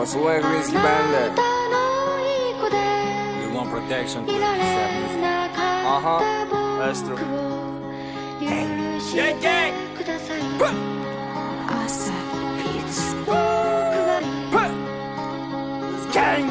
Posyłaj Grizzly Bandy. You want protection, please. Aha, that's true. Gang, gang. Gang.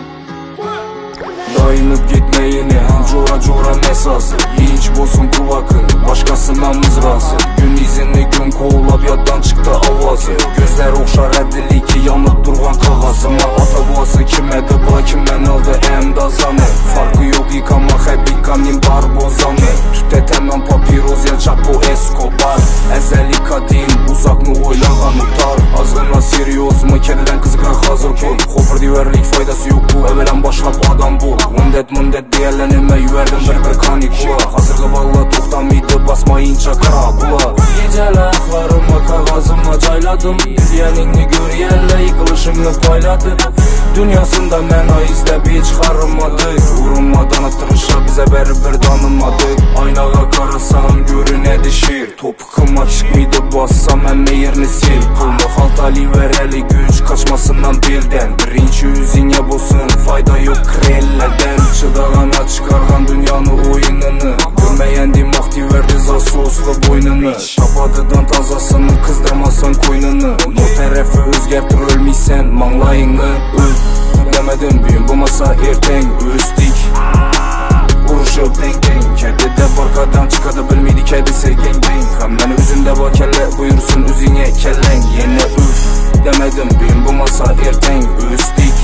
Dayanıp gitmeyini Jora mesası. Hiç bozsun kulakını başkasına mızrası. Gün izini gün kovulab yaddan çıktı avazı. Gözler okşar ədili ki yanıp durgan kağazıma. Ata boğası kimədi bula kimden aldı emdazanı. Farkı yok yıkama həbikanin barbozanı. Tütətəmən papiroz ya Chapo Escobar. Əzəli kadin uzak mı oylanğan utar. Azgına seriyoz mı kedilen kızıqraq hazır kol. Xopur diverlik faydası yok bu evvelen başlap adam bol. Mündet deyərlənimə yüverdim bir kanikula. Hazırga bağla toxtamaydı basmayınca karabula. Gecələ axlarıma kağazıma cayladım. Dünyanını görəyərlə yıkılışını payladı. Dünyasında mən ayizləb hiç xarımadık. Vurulmadan atırışa bizə bəri bir danımadık. Aynağa qarasam görünədi şir. Topuqıma çıxmaydı bassam əmmə yerini sil. Pulmu xaltali verəli güc kaçmasından dildən. Birinci üzünya bolsun fayda yok krellədən. Çıdağana çıkargan dünyanı oyununu. Görməyəndim aktiv verdi zasoslu boynunu. Tapadıdan tazasını kızdırmasan koynunu. O tərəfi özgərtir ölməysən manlayını. Demedim büyüm bu masa erten üstik. Vuruşup denk denk. Kedide barkadan çıkadı bilmiydi kedisi geng geng. Hemen üzünde bakelle buyursun üzüne kellen. Yine demedim büyüm bu masa erten üstik.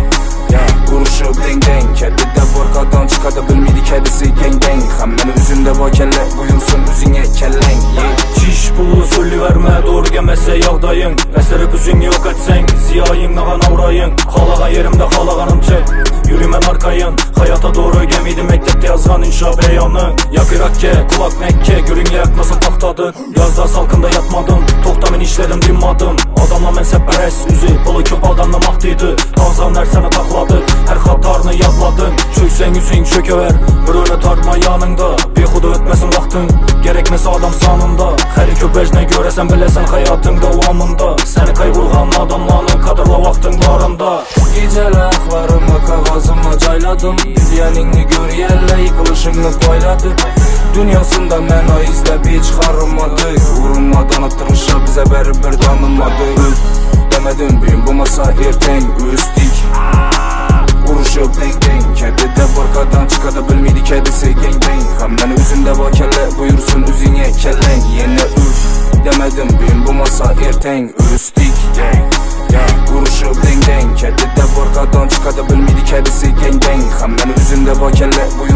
Vuruşup denk denk. Kedide barkadan çıkadı bilmiydi kedisi geng geng. Hemen üzünde bakelle buyursun üzüne kellen. Çiş pulu sülü verme doğru gemese yağdayın. Eseri büzünü yok etsen ziyayın nağan avrayın. Kalağa yerimde kalağanım çek. Yürümen arkayın. Hayata doğru gemiydi mektepte yazgan inşa beyanın. Yak Irakke kulak Mekke görünge yakmasın taxtadın. Yazda salkında yatmadım. Toxtamın işledim dinmadım. Adamla mən səpərəs üzü pulu köp adamla mahtıydı. Tazan ərsənə taxladı. Hər xatarını yadladın. Çöksən üzün çökəver. Bir öyle tartma yanında. Bexuda ötməsin vaxtın. Gerekmesi adam sanında. Xəri köpəcnə görəsən biləsən hayatın davamında. Səni kayvurğan adamlarını kadırla vaxtın barında. Gecələ axlarıma kağazıma cayladım. Dünyanını görəyərlə yıkılışını payladı. Dünyasında mən ayizləb hiç xarımadık. Vurulmadan atırışa bizə bəri bir danımadık. Demedim büyüm bu masa erten üstik. Vuruşup denk denk. Kedide barkadan çıkadı bilmiydi kedisi geng geng. Hemen üzünde bakelle buyursun üzüne kellen. Yine demedim büyüm bu masa erten üstik. Vuruşup denk denk. Kedide barkadan çıkadı bilmiydi kedisi geng geng. Hemen üzünde bakelle buyursun